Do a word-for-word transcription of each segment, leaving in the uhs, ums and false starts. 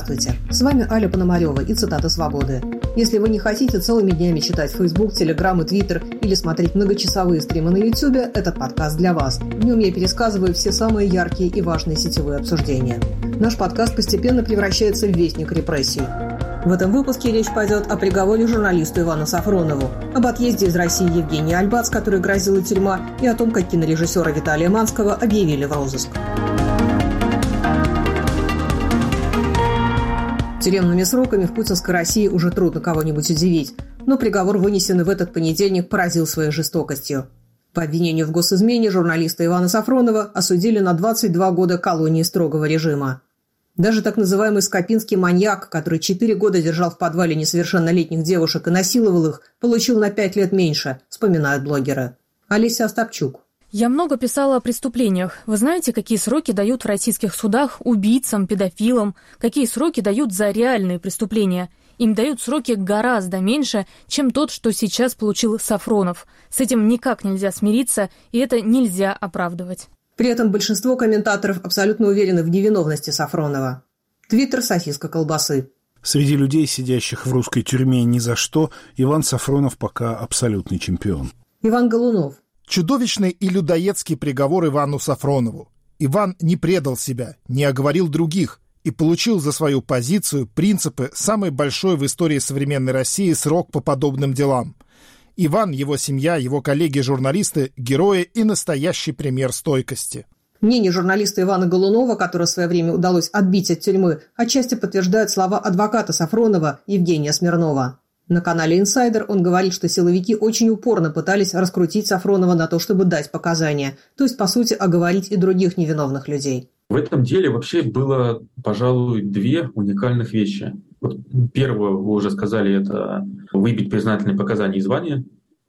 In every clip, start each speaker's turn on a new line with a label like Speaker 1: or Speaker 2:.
Speaker 1: Здравствуйте, с вами Аля Пономарева и цитата «Свободы». Если вы не хотите целыми днями читать Facebook, Telegram и Twitter или смотреть многочасовые стримы на YouTube, этот подкаст для вас. В нем я пересказываю все самые яркие и важные сетевые обсуждения. Наш подкаст постепенно превращается в вестник репрессий. В этом выпуске речь пойдет о приговоре журналисту Ивану Сафронову, об отъезде из России Евгения Альбац, которой грозила тюрьма, и о том, как кинорежиссера Виталия Манского объявили в розыск. Тюремными сроками в путинской России уже трудно кого-нибудь удивить, но приговор, вынесенный в этот понедельник, поразил своей жестокостью. По обвинению в госизмене журналиста Ивана Сафронова осудили на двадцать два года колонии строгого режима. Даже так называемый скопинский маньяк, который четыре года держал в подвале несовершеннолетних девушек и насиловал их, получил на пять лет меньше, вспоминают блогеры. Олеся Остапчук.
Speaker 2: Я много писала о преступлениях. Вы знаете, какие сроки дают в российских судах убийцам, педофилам? Какие сроки дают за реальные преступления? Им дают сроки гораздо меньше, чем тот, что сейчас получил Сафронов. С этим никак нельзя смириться, и это нельзя оправдывать.
Speaker 1: При этом большинство комментаторов абсолютно уверены в невиновности Сафронова. Твиттер сосиска колбасы.
Speaker 3: Среди людей, сидящих в русской тюрьме ни за что, Иван Сафронов пока абсолютный чемпион.
Speaker 1: Иван Голунов.
Speaker 4: Чудовищный и людоедский приговор Ивану Сафронову. Иван не предал себя, не оговорил других и получил за свою позицию, принципы, самый большой в истории современной России срок по подобным делам. Иван, его семья, его коллеги-журналисты – герои и настоящий пример стойкости.
Speaker 1: Мнение журналиста Ивана Голунова, которое в свое время удалось отбить от тюрьмы, отчасти подтверждает слова адвоката Сафронова Евгения Смирнова. На канале «Инсайдер» он говорит, что силовики очень упорно пытались раскрутить Сафронова на то, чтобы дать показания, то есть, по сути, оговорить и других невиновных людей.
Speaker 5: В этом деле вообще было, пожалуй, две уникальных вещи. Вот первое, вы уже сказали, это выбить признательные показания из Вани.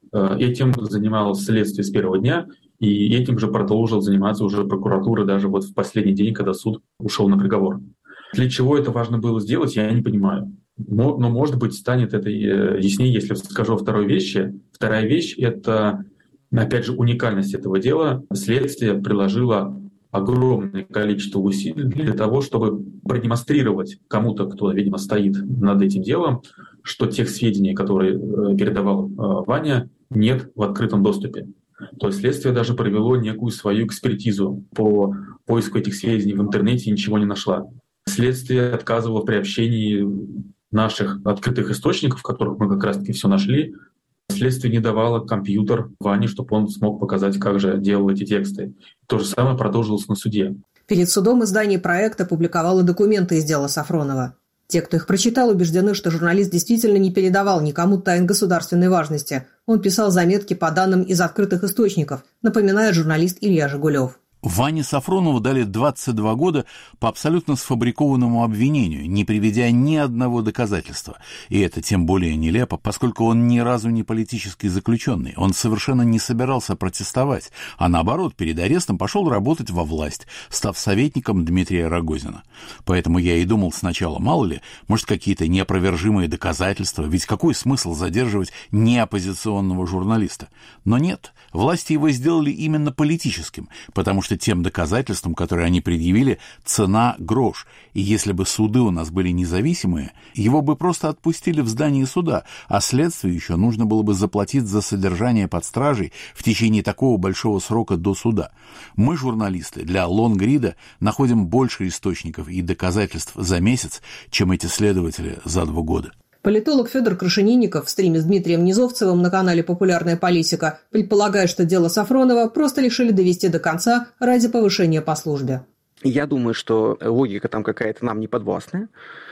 Speaker 5: Этим занималось следствие с первого дня, и этим же продолжил заниматься уже прокуратура даже вот в последний день, когда суд ушел на приговор. Для чего это важно было сделать, я не понимаю. Но, может быть, станет это яснее, если скажу о второй вещи. Вторая вещь – это, опять же, уникальность этого дела. Следствие приложило огромное количество усилий для того, чтобы продемонстрировать кому-то, кто, видимо, стоит над этим делом, что тех сведений, которые передавал Ваня, нет в открытом доступе. То есть следствие даже провело некую свою экспертизу по поиску этих сведений в интернете и ничего не нашла. Следствие отказывало в приобщении наших открытых источников, в которых мы как раз-таки все нашли. Следствие не давало компьютер Ване, чтобы он смог показать, как же делал эти тексты. То же самое продолжилось на суде.
Speaker 1: Перед судом издание проекта публиковало документы из дела Сафронова. Те, кто их прочитал, убеждены, что журналист действительно не передавал никому тайн государственной важности. Он писал заметки по данным из открытых источников, напоминает журналист Илья Жигулев.
Speaker 6: Ване Сафронову дали двадцать два года по абсолютно сфабрикованному обвинению, не приведя ни одного доказательства. И это тем более нелепо, поскольку он ни разу не политический заключенный. Он совершенно не собирался протестовать, а наоборот, перед арестом пошел работать во власть, став советником Дмитрия Рогозина. Поэтому я и думал сначала, мало ли, может, какие-то неопровержимые доказательства, ведь какой смысл задерживать неоппозиционного журналиста? Но нет, власти его сделали именно политическим, потому что тем доказательствам, которые они предъявили, цена грош. И если бы суды у нас были независимые, его бы просто отпустили в здании суда, а следствию еще нужно было бы заплатить за содержание под стражей в течение такого большого срока до суда. Мы, журналисты, для лонгрида находим больше источников и доказательств за месяц, чем эти следователи за два года.
Speaker 1: Политолог Федор Крашенинников в стриме с Дмитрием Низовцевым на канале «Популярная политика» предполагает, что дело Сафронова просто решили довести до конца ради повышения по службе.
Speaker 7: Я думаю, что логика там какая-то нам не подвластная.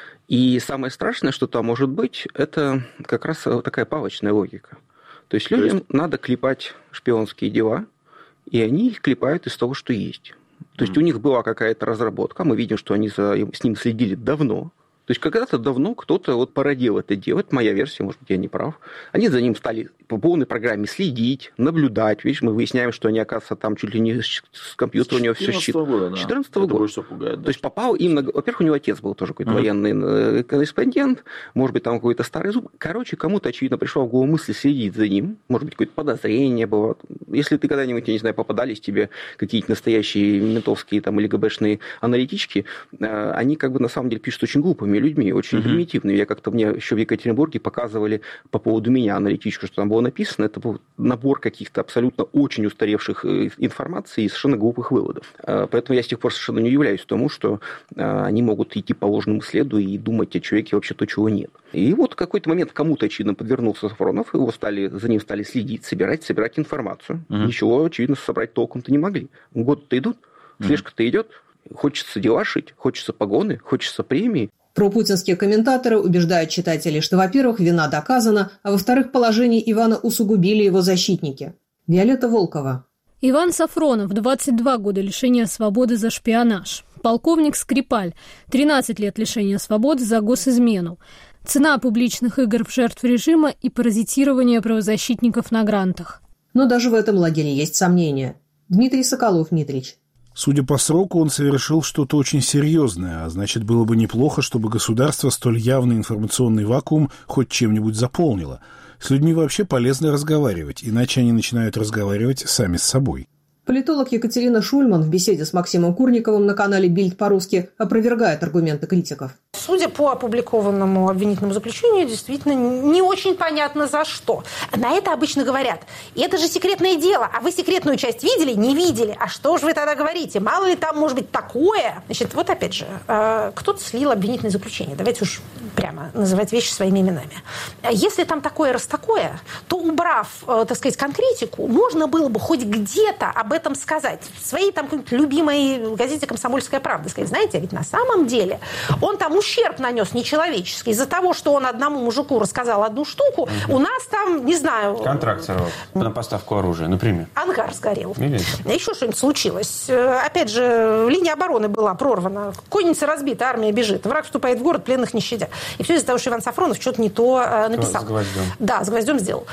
Speaker 7: И самое страшное, что там может быть, это как раз такая палочная логика. То есть людям То есть... надо клепать шпионские дела, и они их клепают из того, что есть. То есть mm. у них была какая-то разработка, мы видим, что они за... с ним следили давно. То есть когда-то давно кто-то вот породил это дело, это моя версия, может быть, я не прав. Они за ним стали по полной программе следить, наблюдать. Видишь, мы выясняем, что они, оказывается, там чуть ли не с компьютера у него все считают. С две тысячи четырнадцатого года. Это пугает, да. То есть попал им на... Во-первых, у него отец был тоже какой-то uh-huh. военный корреспондент, может быть, там какой-то старый зуб. Короче, кому-то, очевидно, пришла в голову мысль следить за ним. Может быть, какое-то подозрение было. Если ты когда-нибудь, я не знаю, попадались тебе какие-то настоящие ментовские там или ГБшные аналитички, они как бы на самом деле пишут очень глупыми этими людьми, очень mm-hmm. примитивными. Я как-то, мне еще в Екатеринбурге показывали по поводу меня аналитичку, что там было написано. Это был набор каких-то абсолютно очень устаревших информации и совершенно глупых выводов. Поэтому я с тех пор совершенно не удивляюсь тому, что они могут идти по ложному следу и думать о человеке вообще то, чего нет. И вот в какой-то момент кому-то, очевидно, подвернулся Сафронов, его стали, за ним стали следить, собирать, собирать информацию. Mm-hmm. Ничего, очевидно, собрать толком-то не могли. Годы-то идут, слежка-то идет. Хочется дела шить, хочется погоны, хочется премии.
Speaker 1: Пропутинские комментаторы убеждают читателей, что, во-первых, вина доказана, а во-вторых, положение Ивана усугубили его защитники. Виолетта Волкова.
Speaker 8: Иван Сафронов, двадцать два года лишения свободы за шпионаж. Полковник Скрипаль, тринадцать лет лишения свободы за госизмену. Цена публичных игр в жертв режима и паразитирование правозащитников на грантах.
Speaker 1: Но даже в этом лагере есть сомнения. Дмитрий Соколов-Митрич.
Speaker 3: Судя по сроку, он совершил что-то очень серьезное, а значит, было бы неплохо, чтобы государство столь явный информационный вакуум хоть чем-нибудь заполнило. С людьми вообще полезно разговаривать, иначе они начинают разговаривать сами с собой.
Speaker 1: Политолог Екатерина Шульман в беседе с Максимом Курниковым на канале «Бильд по-русски» опровергает аргументы критиков.
Speaker 9: Судя по опубликованному обвинительному заключению, действительно не очень понятно за что. На это обычно говорят: это же секретное дело, а вы секретную часть видели? Не видели. А что же вы тогда говорите? Мало ли там может быть такое? Значит, вот опять же, кто-то слил обвинительное заключение. Давайте уж прямо называть вещи своими именами. Если там такое раз такое, то, убрав, так сказать, конкретику, можно было бы хоть где-то об этом сказать. В своей там любимой газете «Комсомольская правда» сказать: знаете, ведь на самом деле он там ущерб нанес нечеловеческий. Из-за того, что он одному мужику рассказал одну штуку, угу. у нас там, не знаю...
Speaker 10: Контракт сорвал на поставку оружия, например.
Speaker 9: Ангар сгорел.
Speaker 10: Или...
Speaker 9: Еще что-нибудь случилось. Опять же, линия обороны была прорвана. Конница разбита, армия бежит. Враг вступает в город, пленных не щадя. И все из-за того, что Иван Сафронов что-то не то написал.
Speaker 10: С гвоздем.
Speaker 9: Да, с гвоздем сделал.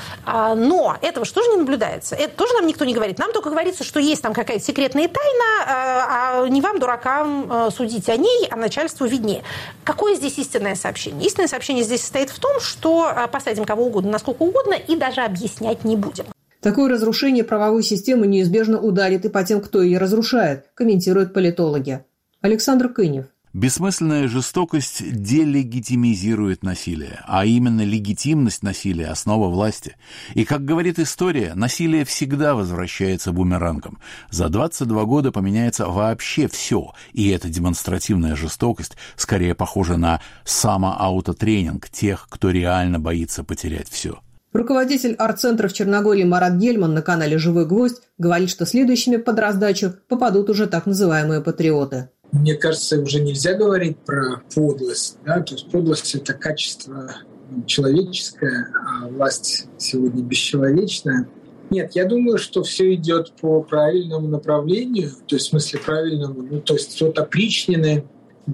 Speaker 9: Но этого что же не наблюдается? Это тоже нам никто не говорит. Нам только говорится, что есть там какая-то секретная тайна, а не вам, дуракам, судить о ней, а начальству виднее. Какое здесь истинное сообщение? Истинное сообщение здесь состоит в том, что посадим кого угодно, насколько угодно, и даже объяснять не будем.
Speaker 1: Такое разрушение правовой системы неизбежно ударит и по тем, кто ее разрушает, комментируют политологи. Александр Кынев.
Speaker 6: Бессмысленная жестокость делегитимизирует насилие, а именно легитимность насилия – основа власти. И, как говорит история, насилие всегда возвращается бумерангом. За двадцать два года поменяется вообще все, и эта демонстративная жестокость скорее похожа на самоаутотренинг тех, кто реально боится потерять все.
Speaker 1: Руководитель арт-центра в Черногории Марат Гельман на канале «Живой гвоздь» говорит, что следующими под раздачу попадут уже так называемые патриоты.
Speaker 11: Мне кажется, уже нельзя говорить про подлость. Да? То есть подлость – это качество человеческое, а власть сегодня бесчеловечная. Нет, я думаю, что все идет по правильному направлению, то есть в смысле правильному, ну, то есть от опричнины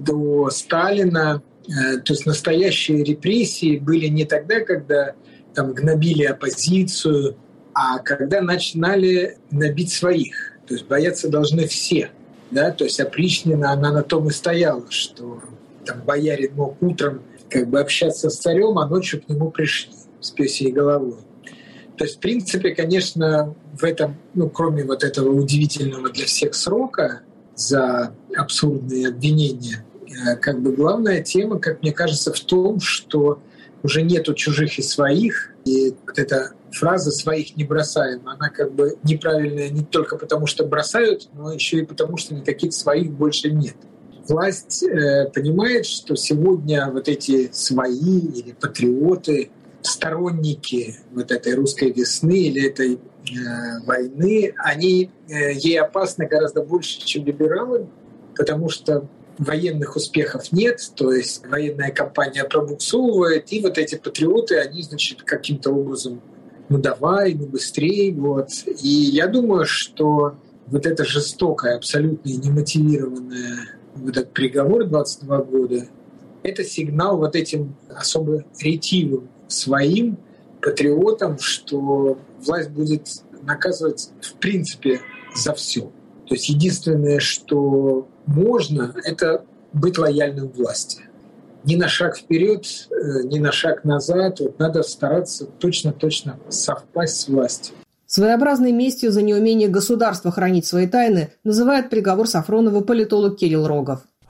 Speaker 11: до Сталина. Э, то есть настоящие репрессии были не тогда, когда там гнобили оппозицию, а когда начинали гнобить своих. То есть бояться должны все. Да, то есть опричнина, она на том и стояла, что там боярин мог утром как бы общаться с царем, а ночью к нему пришли с пёсьей головой. То есть, в принципе, конечно, в этом, ну, кроме вот этого удивительного для всех срока за абсурдные обвинения, как бы главная тема, как мне кажется, в том, что уже нету чужих и своих, и вот эта фраза «своих не бросаем», она как бы неправильная не только потому, что бросают, но еще и потому, что никаких своих больше нет. Власть э, понимает, что сегодня вот эти свои или патриоты, сторонники вот этой русской весны или этой э, войны, они э, ей опасны гораздо больше, чем либералы, потому что военных успехов нет, то есть военная кампания пробуксовывает, и вот эти патриоты, они, значит, каким-то образом ну давай, ну быстрее, вот. И я думаю, что вот это жестокое, абсолютно немотивированное вот этот приговор двадцать два года, это сигнал вот этим особо ретивым своим патриотам, что власть будет наказывать в принципе за все. То есть единственное, что можно, это быть лояльным власти. Ни на шаг вперед, ни на шаг назад. Вот надо стараться точно-точно совпасть с властью.
Speaker 1: Своеобразной местью за неумение государства хранить свои тайны называет приговор Сафронову политолог Кирилл Рогов.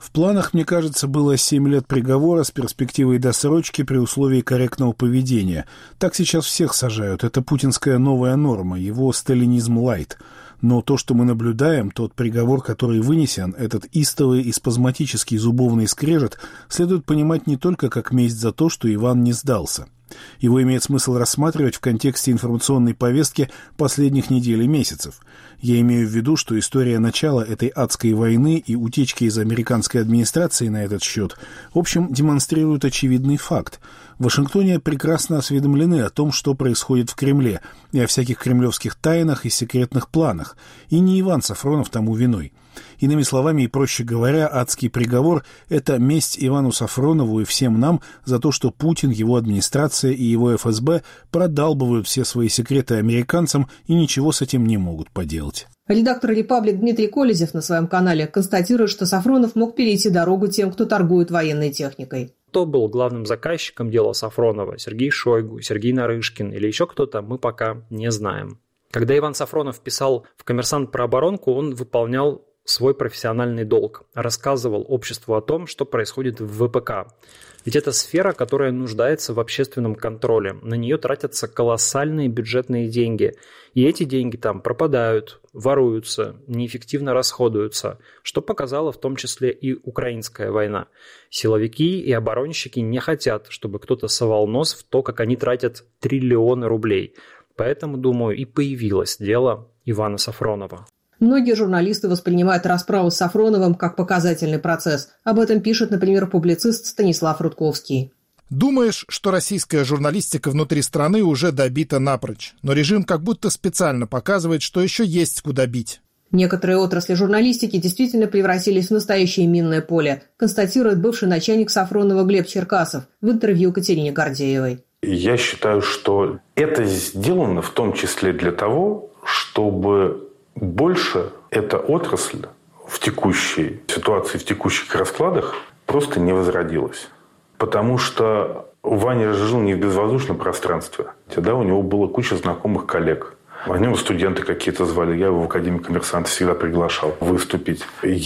Speaker 3: В планах, мне кажется, было семь лет приговора с перспективой досрочки при условии корректного поведения. Так сейчас всех сажают. Это путинская новая норма, его сталинизм лайт. Но то, что мы наблюдаем, тот приговор, который вынесен, этот истовый и спазматический зубовный скрежет, следует понимать не только как месть за то, что Иван не сдался. Его имеет смысл рассматривать в контексте информационной повестки последних недель и месяцев. Я имею в виду, что история начала этой адской войны и утечки из американской администрации на этот счет, в общем, демонстрируют очевидный факт. В Вашингтоне прекрасно осведомлены о том, что происходит в Кремле, и о всяких кремлевских тайнах и секретных планах. И не Иван Сафронов тому виной. Иными словами и проще говоря, адский приговор – это месть Ивану Сафронову и всем нам за то, что Путин, его администрация и его эф эс бэ продалбывают все свои секреты американцам и ничего с этим не могут поделать.
Speaker 1: Редактор «Репаблик» Дмитрий Колезев на своем канале констатирует, что Сафронов мог перейти дорогу тем, кто торгует военной техникой.
Speaker 12: Кто был главным заказчиком дела Сафронова? Сергей Шойгу, Сергей Нарышкин или еще кто-то, мы пока не знаем. Когда Иван Сафронов писал в «Коммерсант» про оборонку, он выполнял свой профессиональный долг, рассказывал обществу о том, что происходит в вэ пэ ка. Ведь это сфера, которая нуждается в общественном контроле. На нее тратятся колоссальные бюджетные деньги. И эти деньги там пропадают, воруются, неэффективно расходуются, что показала в том числе и украинская война. Силовики и оборонщики не хотят, чтобы кто-то совал нос в то, как они тратят триллионы рублей. Поэтому, думаю, и появилось дело Ивана Сафронова.
Speaker 1: Многие журналисты воспринимают расправу с Сафроновым как показательный процесс. Об этом пишет, например, публицист Станислав Рудковский.
Speaker 4: Думаешь, что российская журналистика внутри страны уже добита напрочь, но режим как будто специально показывает, что еще есть куда бить.
Speaker 1: Некоторые отрасли журналистики действительно превратились в настоящее минное поле, констатирует бывший начальник Сафронова Глеб Черкасов в интервью Катерине Гордеевой.
Speaker 13: Я считаю, что это сделано в том числе для того, чтобы больше эта отрасль в текущей ситуации, в текущих раскладах просто не возродилась. Потому что Ваня жил не в безвоздушном пространстве. Да, у него была куча знакомых коллег. О нем студенты какие-то звали. Я его в Академии «Коммерсант» всегда приглашал выступить.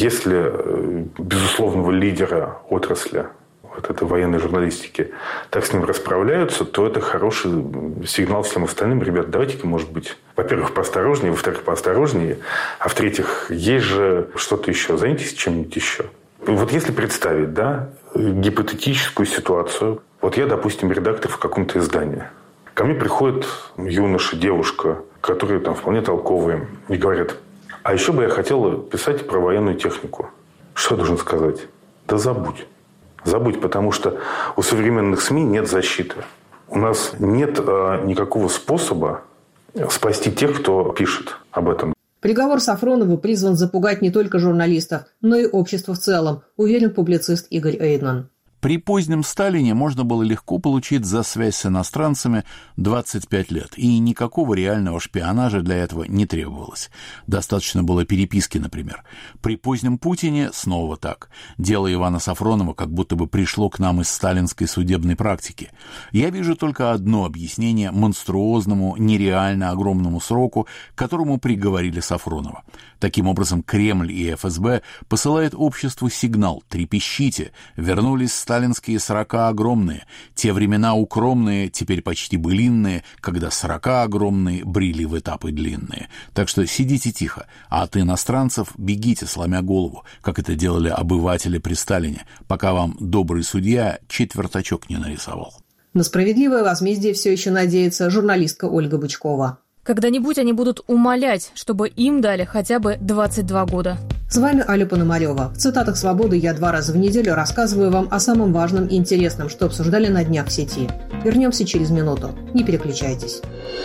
Speaker 13: Если безусловного лидера отрасли, вот этой военной журналистики, так с ним расправляются, то это хороший сигнал всем остальным. Ребят, давайте-ка, может быть, во-первых, поосторожнее, во-вторых, поосторожнее, а в-третьих, есть же что-то еще, займитесь чем-нибудь еще. Вот если представить, да, гипотетическую ситуацию, вот я, допустим, редактор в каком-то издании, ко мне приходит юноша, девушка, которые там вполне толковые, и говорят, а еще бы я хотела писать про военную технику. Что я должен сказать? Да забудь. Забудь, потому что у современных СМИ нет защиты. У нас нет э, никакого способа спасти тех, кто пишет об этом.
Speaker 1: Приговор Сафронову призван запугать не только журналистов, но и общество в целом, уверен публицист Игорь Эйдман.
Speaker 6: При позднем Сталине можно было легко получить за связь с иностранцами двадцать пять лет, и никакого реального шпионажа для этого не требовалось. Достаточно было переписки, например. При позднем Путине снова так. Дело Ивана Сафронова как будто бы пришло к нам из сталинской судебной практики. Я вижу только одно объяснение монструозному, нереально огромному сроку, к которому приговорили Сафронова. Таким образом, Кремль и эф эс бэ посылают обществу сигнал «трепещите», вернулись сталинские сорока огромные, те времена укромные, теперь почти былинные, когда сорока огромные брили в этапы длинные. Так что сидите тихо, а от иностранцев бегите, сломя голову, как это делали обыватели при Сталине, пока вам добрый судья четвертачок не нарисовал.
Speaker 1: На справедливое возмездие все еще надеется журналистка Ольга Бычкова.
Speaker 2: Когда-нибудь они будут умолять, чтобы им дали хотя бы двадцать два года.
Speaker 1: С вами Аля Пономарёва. В «Цитатах свободы» я два раза в неделю рассказываю вам о самом важном и интересном, что обсуждали на днях в сети. Вернемся через минуту. Не переключайтесь.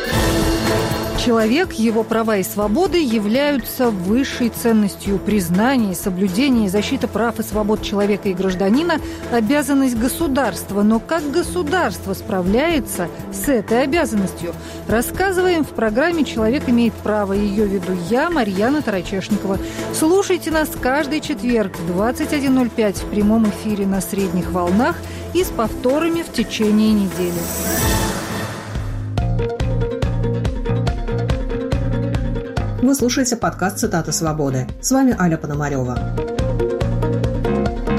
Speaker 14: Человек, его права и свободы являются высшей ценностью. Признание, соблюдение и защита прав и свобод человека и гражданина – обязанность государства. Но как государство справляется с этой обязанностью? Рассказываем в программе «Человек имеет право». Ее веду я, Марьяна Тарачешникова. Слушайте нас каждый четверг в двадцать один ноль пять в прямом эфире на средних волнах и с повторами в течение недели.
Speaker 1: Вы слушаете подкаст «Цитаты свободы». С вами Аля Пономарёва.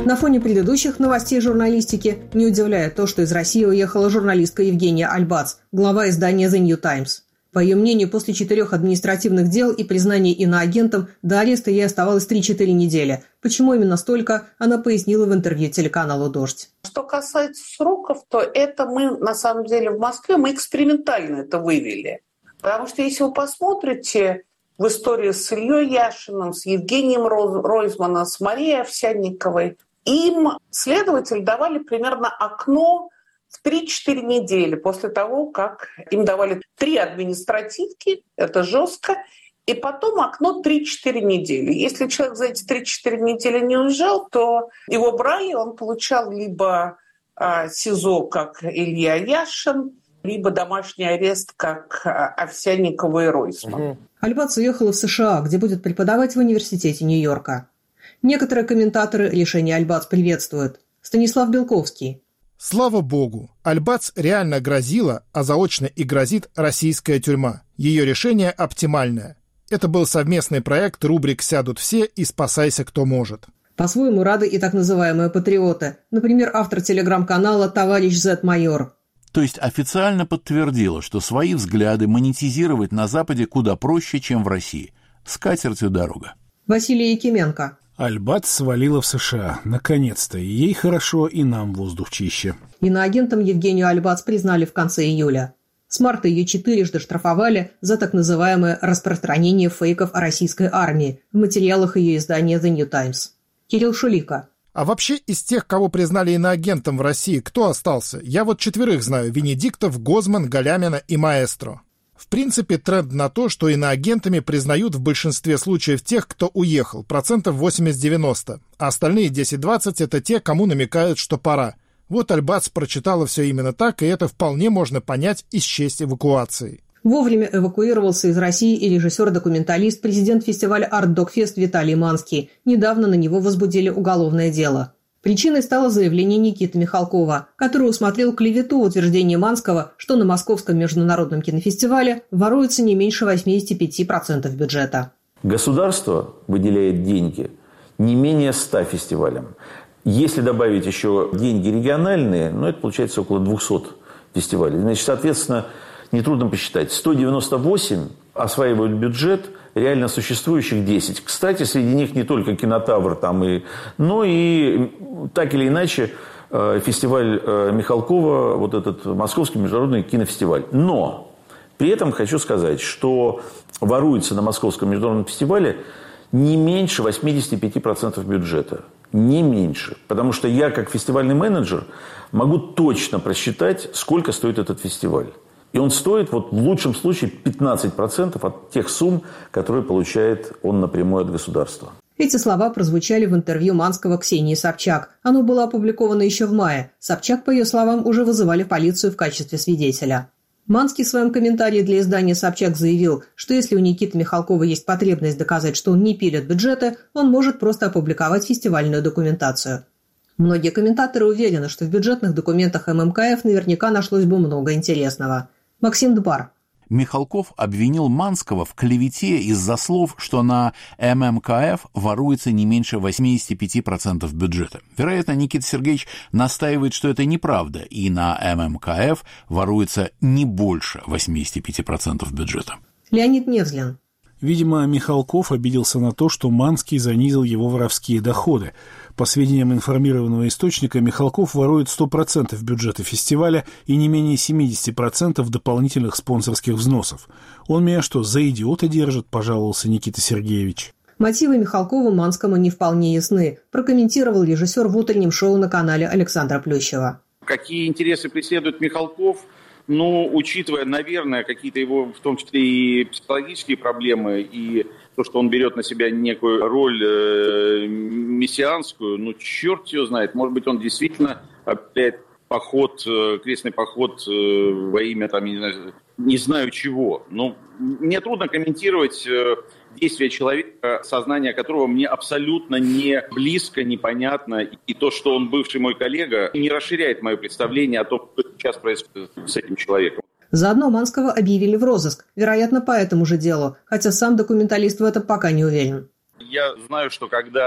Speaker 1: На фоне предыдущих новостей журналистики не удивляет то, что из России уехала журналистка Евгения Альбац, глава издания The New Times. По ее мнению, после четырех административных дел и признания иноагентом до ареста ей оставалось три-четыре недели. Почему именно столько, она пояснила в интервью телеканалу «Дождь».
Speaker 15: Что касается сроков, то это мы, на самом деле, в Москве, мы экспериментально это вывели. Потому что если вы посмотрите в историю с Ильей Яшиным, с Евгением Ройзманом, с Марией Овсянниковой, им следователи давали примерно окно в три-четыре недели после того, как им давали три административки, это жестко, и потом окно три-четыре недели. Если человек за эти три-четыре недели не уезжал, то его брали, он получал либо а, СИЗО, как Илья Яшин, либо домашний арест, как Овсянникова и Ройзман. Угу.
Speaker 1: Альбац уехала в США, где будет преподавать в университете Нью-Йорка. Некоторые комментаторы решение Альбац приветствуют. Станислав Белковский.
Speaker 4: Слава богу, Альбац реально грозила, а заочно и грозит российская тюрьма. Ее решение оптимальное. Это был совместный проект рубрик «Сядут все» и «Спасайся, кто может».
Speaker 1: По-своему рады и так называемые патриоты. Например, автор телеграм-канала «Товарищ Зет-майор».
Speaker 6: То есть официально подтвердила, что свои взгляды монетизировать на Западе куда проще, чем в России. С катертью дорога.
Speaker 1: Василий Якименко.
Speaker 3: Альбац свалила в США. Наконец-то. И ей хорошо, и нам воздух чище.
Speaker 1: Иноагентом Евгению Альбац признали в конце июля. С марта ее четырежды штрафовали за так называемое распространение фейков о российской армии в материалах ее издания The New Times. Кирилл Шулика.
Speaker 4: А вообще из тех, кого признали иноагентом в России, кто остался? Я вот четверых знаю – Венедиктов, Гозман, Галямина и Маэстро. В принципе, тренд на то, что иноагентами признают в большинстве случаев тех, кто уехал, процентов восемьдесят-девяносто, а остальные десять-двадцать – это те, кому намекают, что пора. Вот Альбац прочитала все именно так, и это вполне можно понять из честь эвакуации.
Speaker 1: Вовремя эвакуировался из России и режиссер-документалист, президент фестиваля «Арт-Док-Фест» Виталий Манский. Недавно на него возбудили уголовное дело. Причиной стало заявление Никиты Михалкова, который усмотрел клевету в утверждении Манского, что на Московском международном кинофестивале воруется не меньше восемьдесят пять процентов бюджета.
Speaker 16: Государство выделяет деньги не менее ста фестивалям. Если добавить еще деньги региональные, ну, это получается около двухсот фестивалей. Значит, соответственно, нетрудно посчитать. сто девяносто восемь осваивают бюджет, реально существующих десять. Кстати, среди них не только «Кинотавр», там и, но и так или иначе фестиваль Михалкова, вот этот Московский международный кинофестиваль. Но при этом хочу сказать, что воруется на Московском международном фестивале не меньше восемьдесят пять процентов бюджета. Не меньше. Потому что я, как фестивальный менеджер, могу точно просчитать, сколько стоит этот фестиваль. И он стоит, вот, в лучшем случае, пятнадцать процентов от тех сумм, которые получает он напрямую от государства.
Speaker 1: Эти слова прозвучали в интервью Манского Ксении Собчак. Оно было опубликовано еще в мае. Собчак, по ее словам, уже вызывали полицию в качестве свидетеля. Манский в своем комментарии для издания «Собчак» заявил, что если у Никиты Михалкова есть потребность доказать, что он не пилит бюджеты, он может просто опубликовать фестивальную документацию. Многие комментаторы уверены, что в бюджетных документах эм эм ка эф наверняка нашлось бы много интересного. Максим Дбар.
Speaker 6: Михалков обвинил Манского в клевете из-за слов, что на эм эм ка эф воруется не меньше восемьдесят пять процентов бюджета. Вероятно, Никита Сергеевич настаивает, что это неправда, и на эм эм ка эф воруется не больше восемьдесят пять процентов бюджета.
Speaker 1: Леонид Невзлин.
Speaker 3: Видимо, Михалков обиделся на то, что Манский занизил его воровские доходы. По сведениям информированного источника, Михалков ворует сто процентов бюджета фестиваля и не менее семьдесят процентов дополнительных спонсорских взносов. Он меня что, за идиота держит, пожаловался Никита Сергеевич.
Speaker 1: Мотивы Михалкова Манскому не вполне ясны, прокомментировал режиссер в утреннем шоу на канале Александра Плющева.
Speaker 17: Какие интересы преследует Михалков? Ну, учитывая, наверное, какие-то его, в том числе и психологические проблемы, и то, что он берет на себя некую роль э, мессианскую, ну, черт его знает, может быть, он действительно опять поход, э, крестный поход э, во имя, там, не знаю, не знаю чего. Но мне трудно комментировать э, действия человека, сознание которого мне абсолютно не близко, непонятно. И то, что он бывший мой коллега, не расширяет мое представление о том, что сейчас происходит с этим человеком.
Speaker 1: Заодно Манского объявили в розыск, вероятно, по этому же делу, хотя сам документалист в этом пока не уверен.
Speaker 17: Я знаю, что когда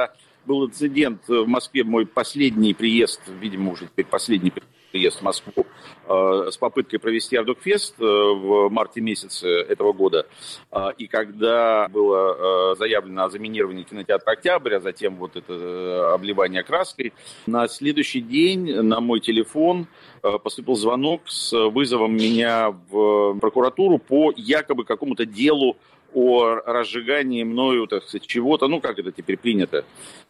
Speaker 17: был инцидент в Москве, мой последний приезд, видимо, уже теперь последний приезд в Москву, э, с попыткой провести Ардукфест э, в марте месяце этого года. Э, и когда было э, заявлено о заминировании кинотеатра «Октябрь», а затем вот это э, обливание краской, на следующий день на мой телефон э, поступил звонок с вызовом меня в прокуратуру по якобы какому-то делу о разжигании мною, так сказать, чего-то, ну, как это теперь принято.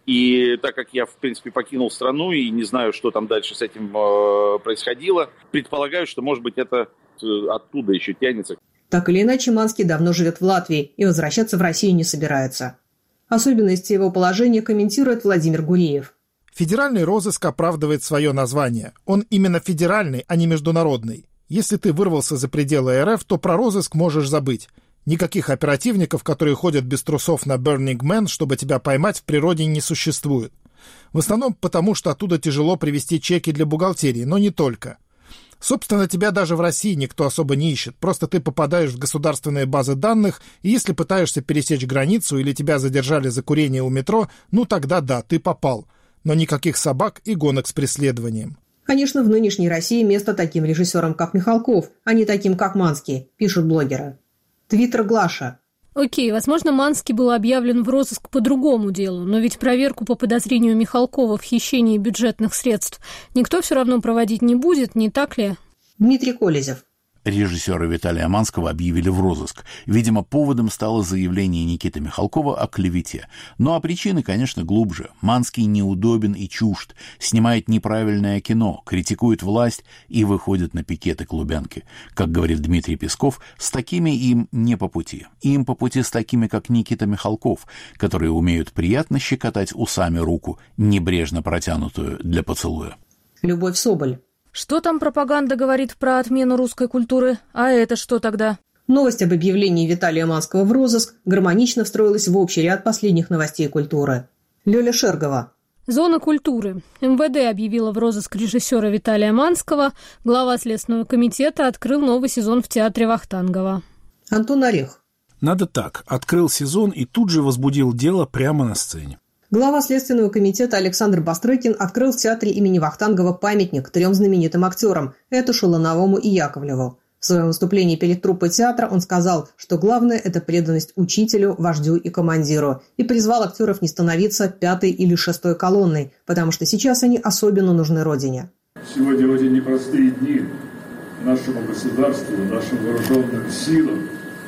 Speaker 17: И так как я, в принципе, покинул страну и не знаю, что там дальше с этим э, происходило, предполагаю, что, может быть, это оттуда еще тянется.
Speaker 1: Так или иначе, Манский давно живет в Латвии и возвращаться в Россию не собирается. Особенности его положения комментирует Владимир Гуреев.
Speaker 4: Федеральный розыск оправдывает свое название. Он именно федеральный, а не международный. Если ты вырвался за пределы РФ, то про розыск можешь забыть. Никаких оперативников, которые ходят без трусов на Burning Man, чтобы тебя поймать, в природе не существует. В основном потому, что оттуда тяжело привезти чеки для бухгалтерии, но не только. Собственно, тебя даже в России никто особо не ищет. Просто ты попадаешь в государственные базы данных, и если пытаешься пересечь границу или тебя задержали за курение у метро, ну тогда да, ты попал. Но никаких собак и гонок с преследованием.
Speaker 1: Конечно, в нынешней России место таким режиссерам, как Михалков, а не таким, как Манский, пишут блогеры. Твиттер Глаша.
Speaker 8: Окей, возможно, Манский был объявлен в розыск по другому делу, но ведь проверку по подозрению Михалкова в хищении бюджетных средств никто все равно проводить не будет, не так ли?
Speaker 1: Дмитрий Колезев.
Speaker 6: Режиссера Виталия Манского объявили в розыск. Видимо, поводом стало заявление Никиты Михалкова о клевете. Ну а причины, конечно, глубже. Манский неудобен и чужд, снимает неправильное кино, критикует власть и выходит на пикеты к Лубянке. Как говорит Дмитрий Песков, с такими им не по пути. Им по пути с такими, как Никита Михалков, которые умеют приятно щекотать усами руку, небрежно протянутую для поцелуя.
Speaker 1: Любовь Соболь.
Speaker 2: Что там пропаганда говорит про отмену русской культуры? А это что тогда?
Speaker 1: Новость об объявлении Виталия Манского в розыск гармонично встроилась в общий ряд последних новостей культуры. Лёля Шергова.
Speaker 8: Зона культуры. эм вэ дэ объявила в розыск режиссера Виталия Манского. Глава Следственного комитета открыл новый сезон в театре Вахтангова.
Speaker 1: Антон Орех.
Speaker 3: Надо так. Открыл сезон и тут же возбудил дело прямо на сцене.
Speaker 1: Глава Следственного комитета Александр Бастрыкин открыл в театре имени Вахтангова памятник трем знаменитым актерам – Этушу, Лановому и Яковлеву. В своем выступлении перед труппой театра он сказал, что главное – это преданность учителю, вождю и командиру, и призвал актеров не становиться пятой или шестой колонной, потому что сейчас они особенно нужны Родине.
Speaker 18: Сегодня в эти непростые дни нашему государству, нашим вооруженным силам,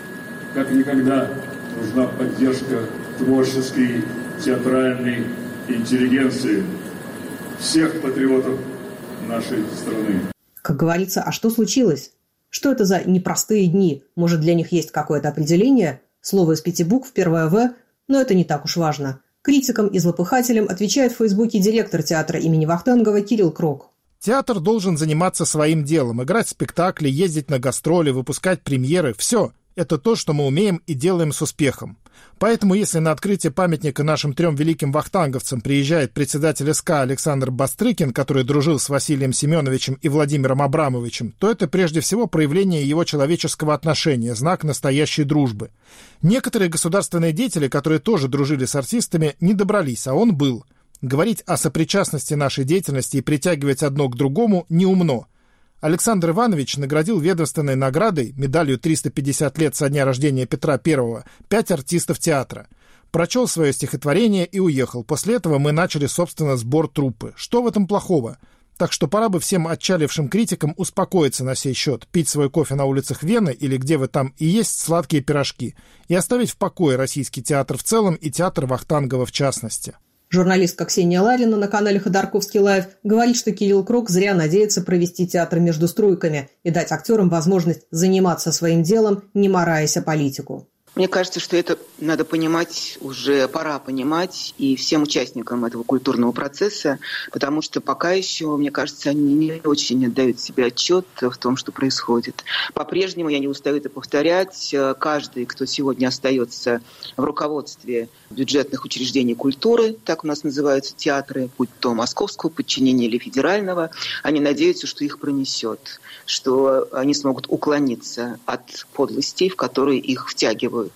Speaker 18: как никогда нужна поддержка творческой, театральной интеллигенции, всех патриотов нашей страны.
Speaker 1: Как говорится, а что случилось? Что это за непростые дни? Может, для них есть какое-то определение? Слово из пяти букв, первое «В», но это не так уж важно. Критикам и злопыхателям отвечает в Фейсбуке директор театра имени Вахтангова Кирилл Крок.
Speaker 4: Театр должен заниматься своим делом, играть спектакли, ездить на гастроли, выпускать премьеры – все. Это то, что мы умеем и делаем с успехом. Поэтому, если на открытие памятника нашим трем великим вахтанговцам приезжает председатель эс ка Александр Бастрыкин, который дружил с Василием Семеновичем и Владимиром Абрамовичем, то это прежде всего проявление его человеческого отношения, знак настоящей дружбы. Некоторые государственные деятели, которые тоже дружили с артистами, не добрались, а он был. Говорить о сопричастности нашей деятельности и притягивать одно к другому неумно. Александр Иванович наградил ведомственной наградой, медалью триста пятьдесят лет со дня рождения Петра Первого, пять артистов театра. Прочел свое стихотворение и уехал. После этого мы начали, собственно, сбор труппы. Что в этом плохого? Так что пора бы всем отчалившим критикам успокоиться на сей счет, пить свой кофе на улицах Вены или где вы там и есть сладкие пирожки, и оставить в покое российский театр в целом и театр Вахтангова в частности.
Speaker 1: Журналистка Ксения Ларина на канале Ходорковский Лайв говорит, что Кирилл Крок зря надеется провести театр между струйками и дать актерам возможность заниматься своим делом, не мараясь о политику.
Speaker 19: Мне кажется, что это надо понимать, уже пора понимать и всем участникам этого культурного процесса, потому что пока еще, мне кажется, они не очень отдают себе отчет в том, что происходит. По-прежнему, я не устаю это повторять, каждый, кто сегодня остается в руководстве бюджетных учреждений культуры, так у нас называются театры, будь то московского подчинения или федерального, они надеются, что их пронесет, что они смогут уклониться от подлостей, в которые их втягивают происходит.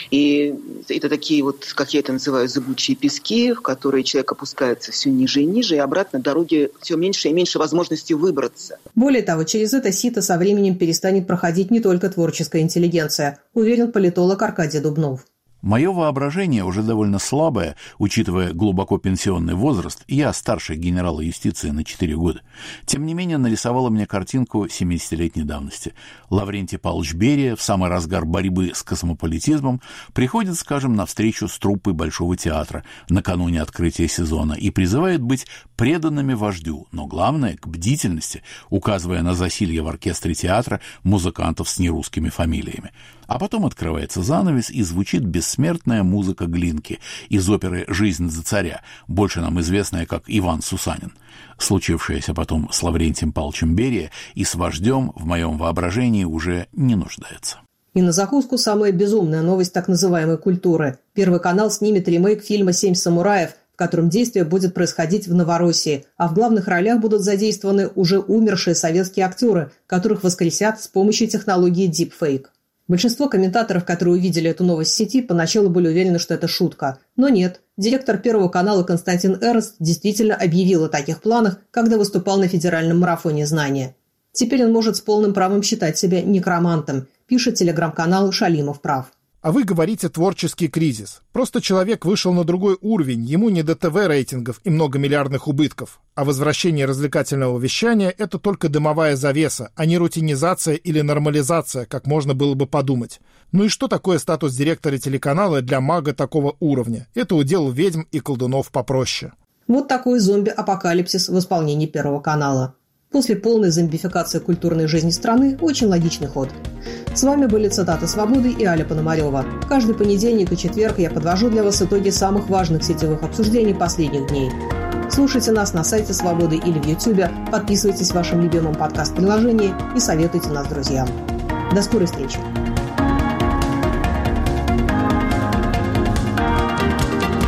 Speaker 19: И это такие вот, как я это называю, зыбучие пески, в которые человек опускается все ниже и ниже, и обратно дороги все меньше и меньше возможности выбраться.
Speaker 1: Более того, через это сито со временем перестанет проходить не только творческая интеллигенция, уверен политолог Аркадий Дубнов.
Speaker 6: Мое воображение уже довольно слабое, учитывая глубоко пенсионный возраст, я старше генерала юстиции на четыре года. Тем не менее, нарисовала мне картинку семидесятилетней давности. Лаврентий Павлович Берия в самый разгар борьбы с космополитизмом приходит, скажем, на встречу с труппой Большого театра накануне открытия сезона и призывает быть преданными вождю, но главное – к бдительности, указывая на засилье в оркестре театра музыкантов с нерусскими фамилиями. А потом открывается занавес, и звучит бессмертная музыка Глинки из оперы «Жизнь за царя», больше нам известная как «Иван Сусанин». Случившееся потом с Лаврентием Павловичем Берия и с вождем в моем воображении уже не нуждается.
Speaker 1: И на закуску самая безумная новость так называемой культуры. Первый канал снимет ремейк фильма «Семь самураев», в котором действие будет происходить в Новороссии, а в главных ролях будут задействованы уже умершие советские актеры, которых воскресят с помощью технологии Deepfake. Большинство комментаторов, которые увидели эту новость в сети, поначалу были уверены, что это шутка. Но нет. Директор Первого канала Константин Эрнст действительно объявил о таких планах, когда выступал на федеральном марафоне знания. Теперь он может с полным правом считать себя некромантом, пишет телеграм-канал «Шалимов прав».
Speaker 4: А вы говорите «творческий кризис». Просто человек вышел на другой уровень, ему не до ТВ-рейтингов и многомиллиардных убытков. А возвращение развлекательного вещания – это только дымовая завеса, а не рутинизация или нормализация, как можно было бы подумать. Ну и что такое статус директора телеканала для мага такого уровня? Это удел ведьм и колдунов попроще.
Speaker 1: Вот такой зомби-апокалипсис в исполнении Первого канала. После полной зомбификации культурной жизни страны очень логичный ход. С вами были «Цитаты свободы» и Аля Пономарева. Каждый понедельник и четверг я подвожу для вас итоги самых важных сетевых обсуждений последних дней. Слушайте нас на сайте «Свободы» или в Ютьюбе, подписывайтесь в вашем любимом подкаст-приложении и советуйте нас друзьям. До скорой встречи!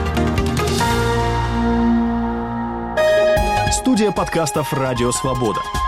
Speaker 20: Студия подкастов «Радио Свобода».